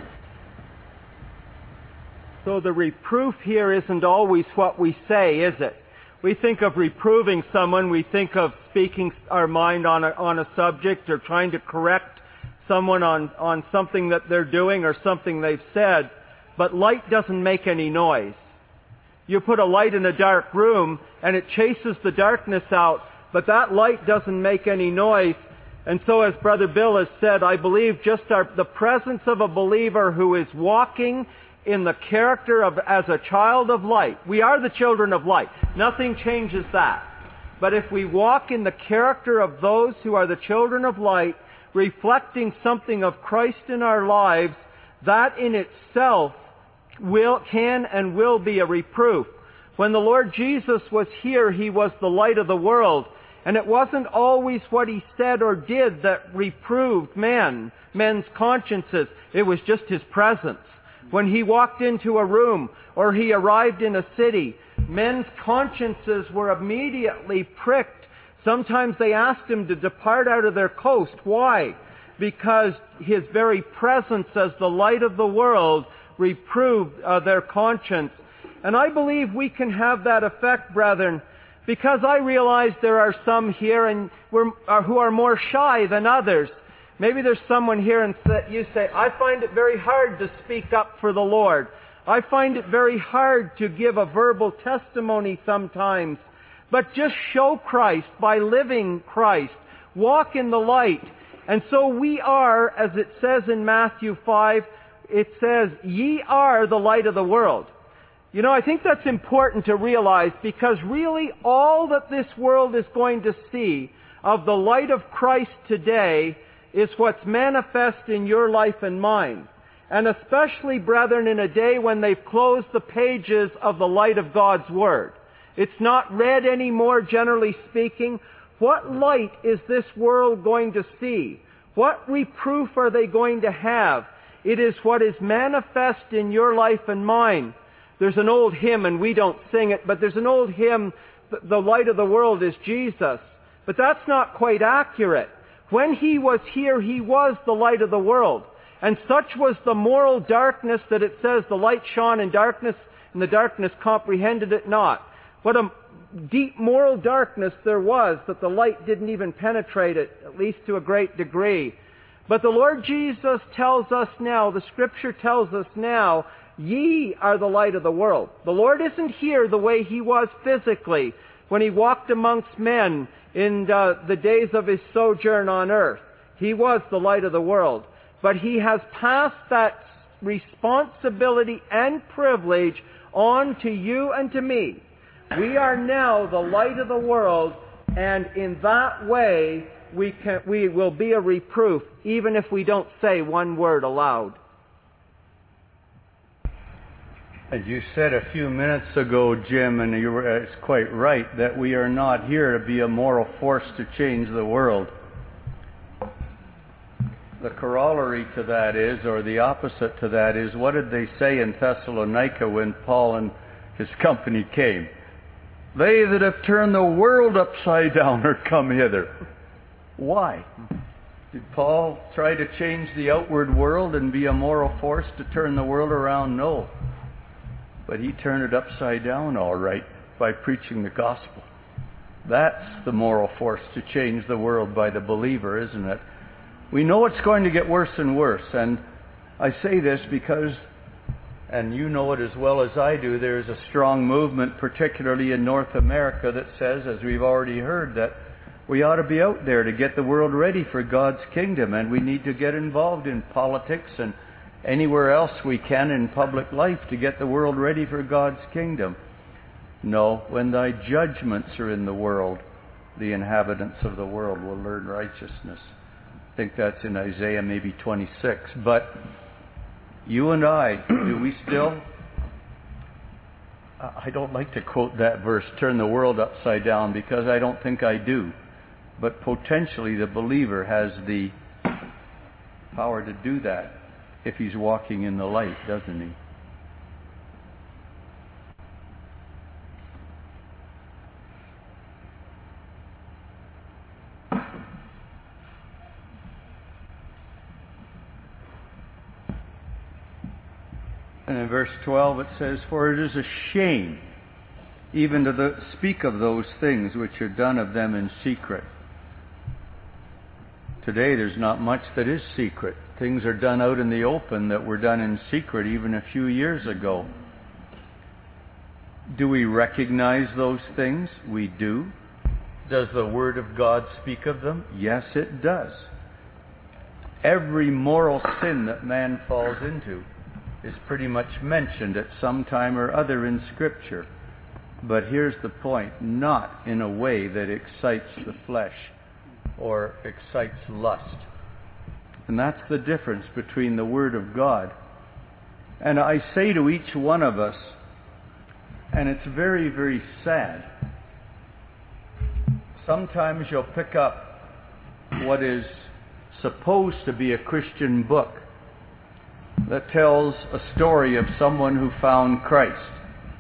So the reproof here isn't always what we say, is it? We think of reproving someone, we think of speaking our mind on a, on a subject or trying to correct someone on, on something that they're doing or something they've said, but light doesn't make any noise. You put a light in a dark room and it chases the darkness out, but that light doesn't make any noise. And so, as Brother Bill has said, I believe just our, the presence of a believer who is walking in the character of as a child of light. We are the children of light. Nothing changes that. But if we walk in the character of those who are the children of light, reflecting something of Christ in our lives, that in itself will, can and will be a reproof. When the Lord Jesus was here, He was the light of the world. And it wasn't always what He said or did that reproved men, men's consciences. It was just His presence. When He walked into a room or He arrived in a city, men's consciences were immediately pricked. Sometimes they asked Him to depart out of their coast. Why? Because His very presence as the light of the world reproved uh, their conscience. And I believe we can have that effect, brethren, because I realize there are some here and we're, uh, who are more shy than others. Maybe there's someone here and you say, I find it very hard to speak up for the Lord. I find it very hard to give a verbal testimony sometimes. But just show Christ by living Christ. Walk in the light. And so we are, as it says in Matthew five, it says, ye are the light of the world. You know, I think that's important to realize, because really all that this world is going to see of the light of Christ today is what's manifest in your life and mine. And especially, brethren, in a day when they've closed the pages of the light of God's Word. It's not read anymore, generally speaking. What light is this world going to see? What reproof are they going to have? It is what is manifest in your life and mine. There's an old hymn, and we don't sing it, but there's an old hymn, the light of the world is Jesus. But that's not quite accurate. When He was here, He was the light of the world. And such was the moral darkness that it says the light shone in darkness, and the darkness comprehended it not. What a deep moral darkness there was that the light didn't even penetrate it, at least to a great degree. But the Lord Jesus tells us now, the Scripture tells us now, ye are the light of the world. The Lord isn't here the way He was physically when He walked amongst men in uh, the days of His sojourn on earth. He was the light of the world. But He has passed that responsibility and privilege on to you and to me. We are now the light of the world, and in that way we can, we will be a reproof, even if we don't say one word aloud.
As you said a few minutes ago, Jim, and you were, it's quite right, that we are not here to be a moral force to change the world. The corollary to that is, or the opposite to that is, what did they say in Thessalonica when Paul and his company came? They that have turned the world upside down are come hither. Why? Did Paul try to change the outward world and be a moral force to turn the world around? No. But he turned it upside down all right by preaching the gospel. That's the moral force to change the world by the believer, isn't it? We know it's going to get worse and worse, and I say this because, and you know it as well as I do, there's a strong movement, particularly in North America, that says, as we've already heard, that we ought to be out there to get the world ready for God's kingdom, and we need to get involved in politics and anywhere else we can in public life to get the world ready for God's kingdom. No, when thy judgments are in the world, the inhabitants of the world will learn righteousness. I think that's in Isaiah maybe twenty-six. But you and I, do we still? I don't like to quote that verse, turn the world upside down, because I don't think I do. But potentially the believer has the power to do that if he's walking in the light, doesn't he? And in verse twelve it says, for it is a shame even to the, speak of those things which are done of them in secret. Today there's not much that is secret. Things are done out in the open that were done in secret even a few years ago. Do we recognize those things? We do. Does the Word of God speak of them? Yes, it does. Every moral sin that man falls into is pretty much mentioned at some time or other in Scripture. But here's the point, not in a way that excites the flesh or excites lust. And that's the difference between the Word of God. And I say to each one of us, and it's very, very sad, sometimes you'll pick up what is supposed to be a Christian book that tells a story of someone who found Christ.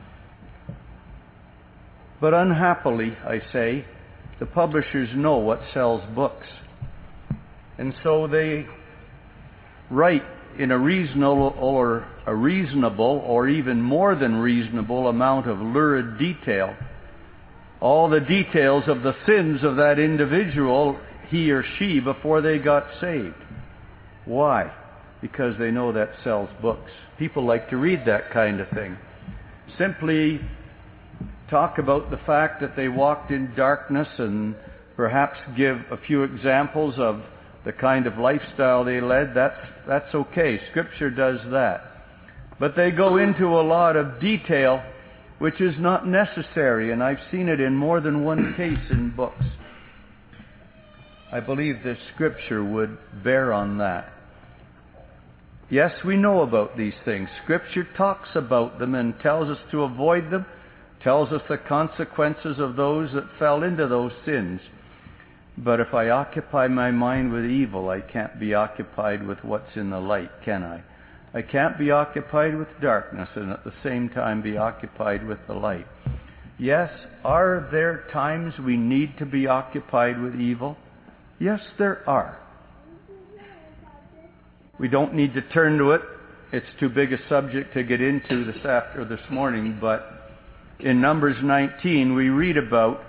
But unhappily, I say, the publishers know what sells books. And so they write in a reasonable or a reasonable or even more than reasonable amount of lurid detail all the details of the sins of that individual, he or she, before they got saved. Why? Because they know that sells books. People like to read that kind of thing. Simply talk about the fact that they walked in darkness and perhaps give a few examples of the kind of lifestyle they led, that's, that's okay. Scripture does that. But they go into a lot of detail which is not necessary, and I've seen it in more than one case in books. I believe this Scripture would bear on that. Yes, we know about these things. Scripture talks about them and tells us to avoid them, tells us the consequences of those that fell into those sins. But if I occupy my mind with evil, I can't be occupied with what's in the light, can I? I can't be occupied with darkness and at the same time be occupied with the light. Yes, are there times we need to be occupied with evil? Yes, there are. We don't need to turn to it. It's too big a subject to get into this after this morning, but in Numbers nineteen we read about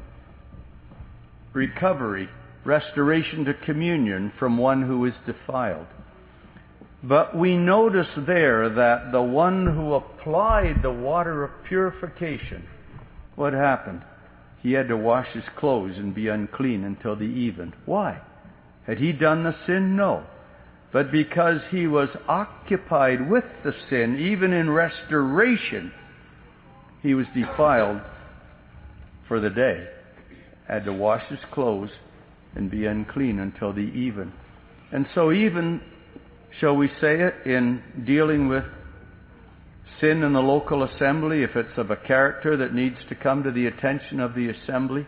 recovery, restoration to communion from one who is defiled. But we notice there that the one who applied the water of purification, what happened? He had to wash his clothes and be unclean until the even. Why? Had he done the sin? No. But because he was occupied with the sin, even in restoration, he was defiled for the day. Had to wash his clothes and be unclean until the even. And so even, shall we say it, in dealing with sin in the local assembly, if it's of a character that needs to come to the attention of the assembly,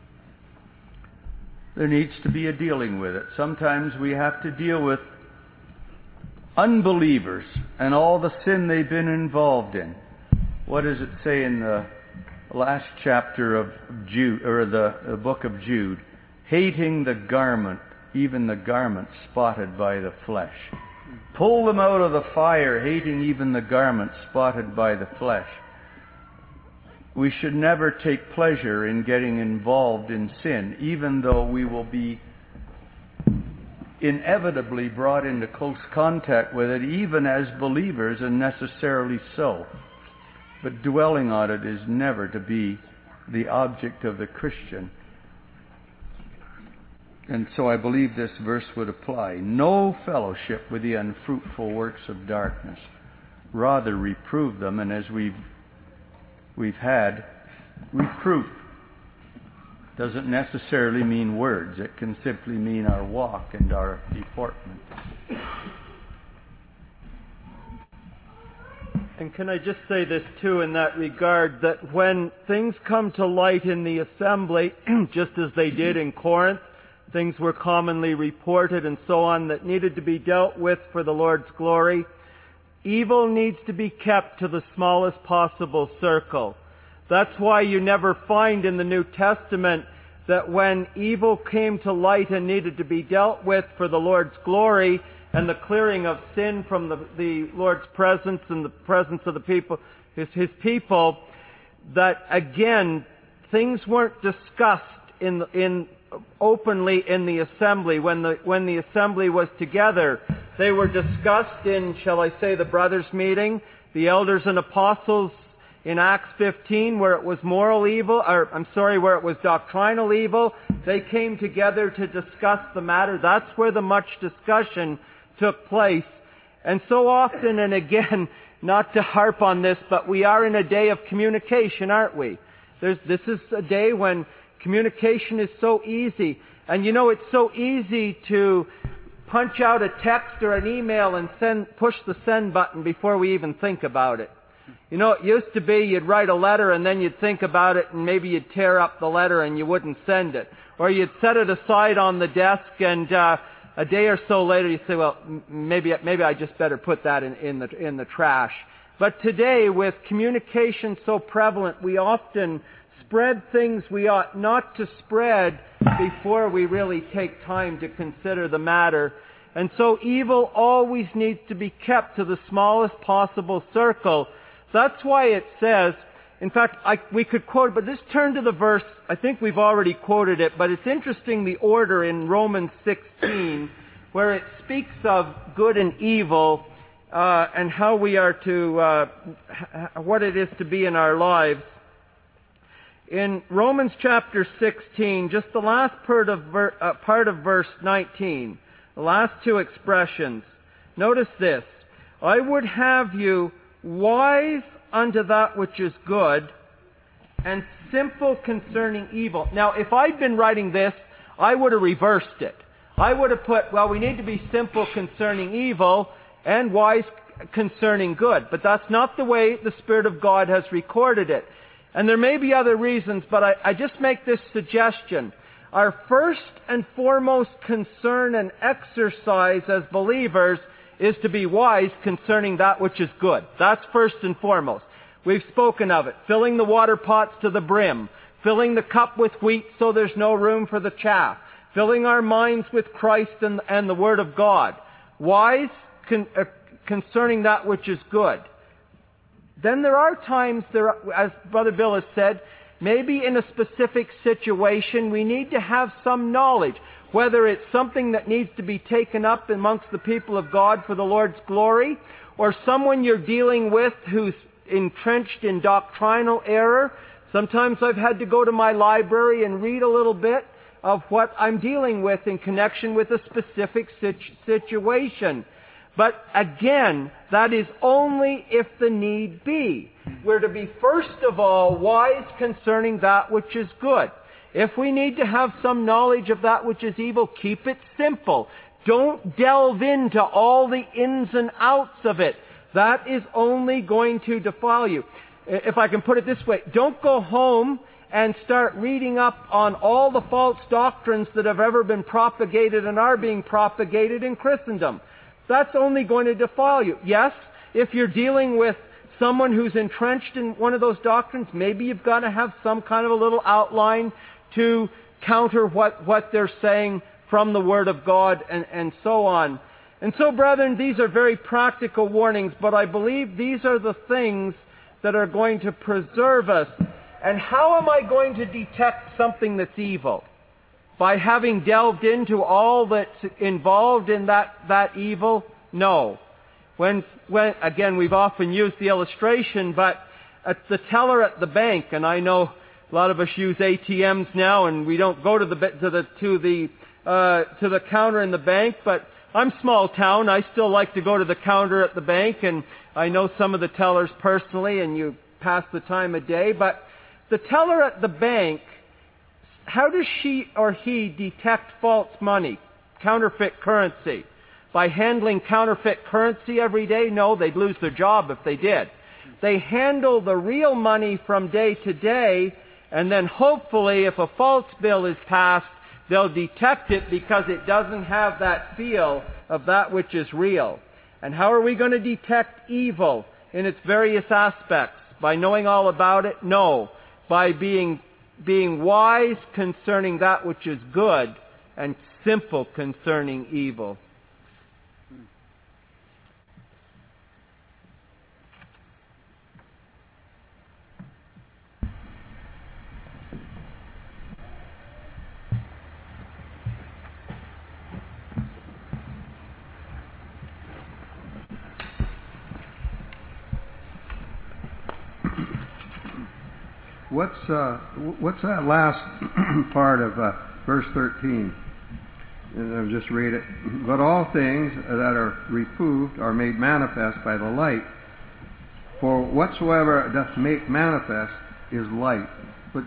there needs to be a dealing with it. Sometimes we have to deal with unbelievers and all the sin they've been involved in. What does it say in the last chapter of Jude, or the, the book of Jude? Hating the garment, even the garment spotted by the flesh. Pull them out of the fire, hating even the garment spotted by the flesh. We should never take pleasure in getting involved in sin, even though we will be inevitably brought into close contact with it, even as believers, and necessarily so. But dwelling on it is never to be the object of the Christian. And so I believe this verse would apply. No fellowship with the unfruitful works of darkness. Rather reprove them, and as we've we've had, reproof doesn't necessarily mean words. It can simply mean our walk and our deportment.
And can I just say this too in that regard, that when things come to light in the assembly, just as they did in Corinth, things were commonly reported and so on that needed to be dealt with for the Lord's glory, evil needs to be kept to the smallest possible circle. That's why you never find in the New Testament that when evil came to light and needed to be dealt with for the Lord's glory and the clearing of sin from the, the Lord's presence and the presence of the people, his, his people, that again, things weren't discussed in, in, openly in the assembly. When the, when the assembly was together, they were discussed in, shall I say, the brothers' meeting, the elders and apostles in Acts fifteen, where it was moral evil, or I'm sorry, where it was doctrinal evil. They came together to discuss the matter. That's where the much discussion took place. And so often, and again, not to harp on this, but we are in a day of communication, aren't we? There's, this is a day when communication is so easy. And you know, it's so easy to punch out a text or an email and send, push the send button before we even think about it. You know, it used to be you'd write a letter and then you'd think about it and maybe you'd tear up the letter and you wouldn't send it. Or you'd set it aside on the desk and uh, a day or so later you'd say, well, maybe maybe I just better put that in, in the in the trash. But today, with communication so prevalent, we often spread things we ought not to spread before we really take time to consider the matter. And so evil always needs to be kept to the smallest possible circle. That's why it says, in fact, I, we could quote, but just turn to the verse. I think we've already quoted it, but it's interesting the order in Romans sixteen, where it speaks of good and evil, uh, and how we are to, uh, what it is to be in our lives. In Romans chapter sixteen, just the last part of, ver, uh, part of verse nineteen, the last two expressions, notice this. I would have you wise unto that which is good, and simple concerning evil. Now, if I'd been writing this, I would have reversed it. I would have put, well, we need to be simple concerning evil and wise concerning good. But that's not the way the Spirit of God has recorded it. And there may be other reasons, but I, I just make this suggestion. Our first and foremost concern and exercise as believers is to be wise concerning that which is good. That's first and foremost. We've spoken of it. Filling the water pots to the brim. Filling the cup with wheat so there's no room for the chaff. Filling our minds with Christ and, and the Word of God. Wise con, uh, concerning that which is good. Then there are times, there, are, as Brother Bill has said, maybe in a specific situation we need to have some knowledge. Whether it's something that needs to be taken up amongst the people of God for the Lord's glory, or someone you're dealing with who's entrenched in doctrinal error. Sometimes I've had to go to my library and read a little bit of what I'm dealing with in connection with a specific situ- situation. But again, that is only if the need be. We're to be first of all wise concerning that which is good. If we need to have some knowledge of that which is evil, keep it simple. Don't delve into all the ins and outs of it. That is only going to defile you. If I can put it this way, don't go home and start reading up on all the false doctrines that have ever been propagated and are being propagated in Christendom. That's only going to defile you. Yes, if you're dealing with someone who's entrenched in one of those doctrines, maybe you've got to have some kind of a little outline to counter what, what they're saying from the Word of God and, and so on. And so, brethren, these are very practical warnings, but I believe these are the things that are going to preserve us. And how am I going to detect something that's evil? By having delved into all that's involved in that, that evil? No. When, when, again, we've often used the illustration, but at the teller at the bank, and I know a lot of us use A T Ms now, and we don't go to the to the to the uh, to the counter in the bank. But I'm small town. I still like to go to the counter at the bank, and I know some of the tellers personally, and you pass the time of day. But the teller at the bank, how does she or he detect false money, counterfeit currency? By handling counterfeit currency every day? No, they'd lose their job if they did. They handle the real money from day to day, and then hopefully if a false bill is passed, they'll detect it because it doesn't have that feel of that which is real. And how are we going to detect evil in its various aspects? By knowing all about it? No. By being, being wise concerning that which is good and simple concerning evil.
What's uh, what's that last part of uh, verse thirteen? And I'll just read it. But all things that are reproved are made manifest by the light. For whatsoever doth make manifest is light. But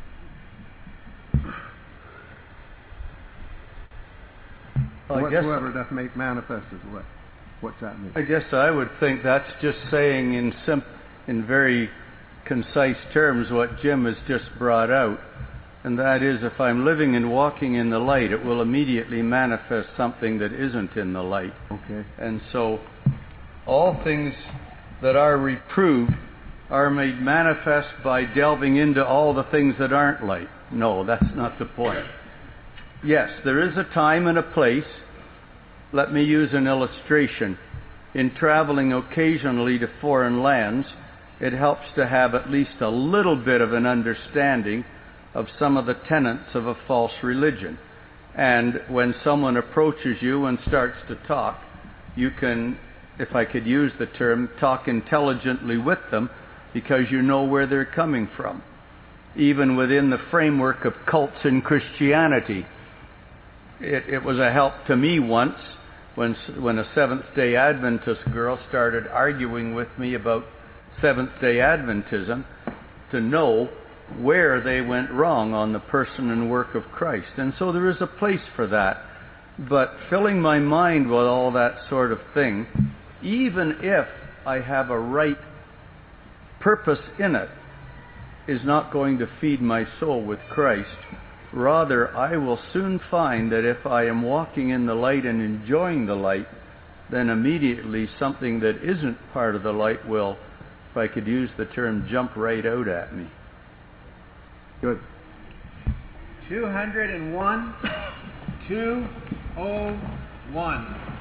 well, I guess,
whatsoever doth make manifest is light. What's that mean?
I guess I would think that's just saying in sim- in very concise terms what Jim has just brought out. And that is, if I'm living and walking in the light, it will immediately manifest something that isn't in the light.
Okay.
And so, all things that are reproved are made manifest by delving into all the things that aren't light. No, that's not the point. Yes, there is a time and a place. Let me use an illustration. In traveling occasionally to foreign lands, it helps to have at least a little bit of an understanding of some of the tenets of a false religion. And when someone approaches you and starts to talk, you can, if I could use the term, talk intelligently with them because you know where they're coming from. even within the framework of cults in Christianity. It, it was a help to me once when, when a Seventh-day Adventist girl started arguing with me about Seventh-day Adventism, to know where they went wrong on the person and work of Christ. And so there is a place for that. But filling my mind with all that sort of thing, even if I have a right purpose in it, is not going to feed my soul with Christ. Rather, I will soon find that if I am walking in the light and enjoying the light, then immediately something that isn't part of the light will, if I could use the term, jump right out at me.
Good.
two hundred one, two oh one.